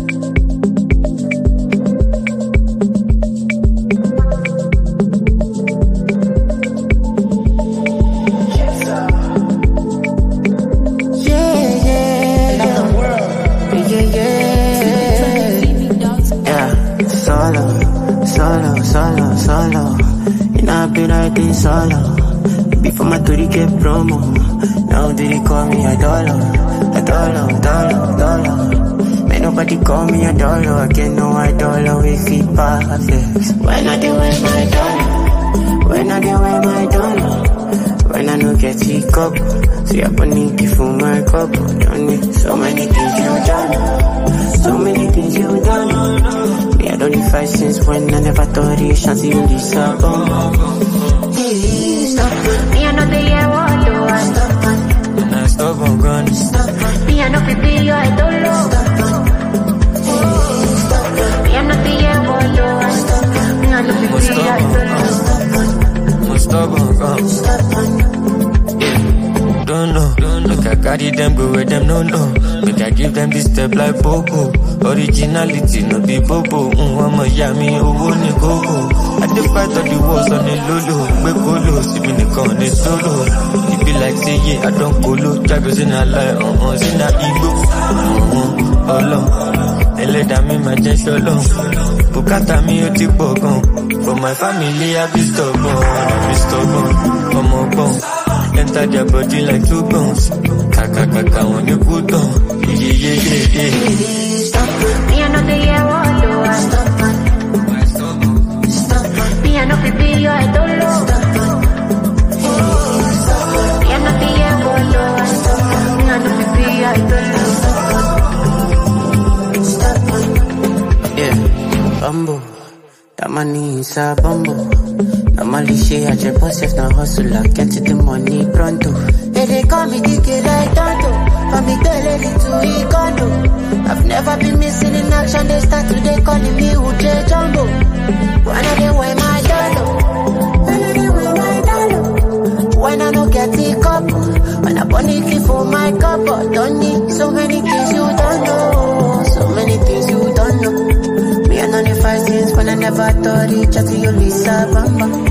Solo. You know I be like this solo. Before my 30K promo, now they call me a dollar. Man, nobody call me a dollar. I get no $1 with it perfect. When I do wear my dollar, when I do wear my dollar, when I no get it cup, see I put it for my cup. Don't need so many things you done, so many things you done. Me I don't need fight since when I never thought it chance you disappoint. Me I know the year what do I stop on. Stop on gun. Me I know people you I don't know. Me I know the year what do I stop on. Me I know people you I don't know. Stop on gun. Don't know. Look I carry them go where them no know. Make I give them this step like Bobo. Originality no be Bobo. I'ma yami owo ni gogo. I dey fight all the wars on the lolo. We colo, see me on the solo. It be like say yeah, I don't colo. Jaggers in a lie, in a ego. Olo, eleda me my just solo. Bukata me o ti bogon. For my family I be stubborn. Come on, bone. Enter their body like two bones. Kaka on you put on. Yeah. Me I know the year what do I stop on. Me I know people you I don't know. Me I know the year what do I stop on. Me I know people you I don't know. Yeah, bumbo. That money is a bumbo. Normally she had your boss if no hustle. I get to the money pronto. They call me DK like Tonto. For me girl ready to Ikondo. I've never been missing in action. They start today calling me Uche Jumbo. When I dey wear my dollar, when I no get the cup, when I burn it for my cup, don't need so many things you don't know, so many things you don't know. Me I know the fight since when I never thought it just you Lisa Bamba.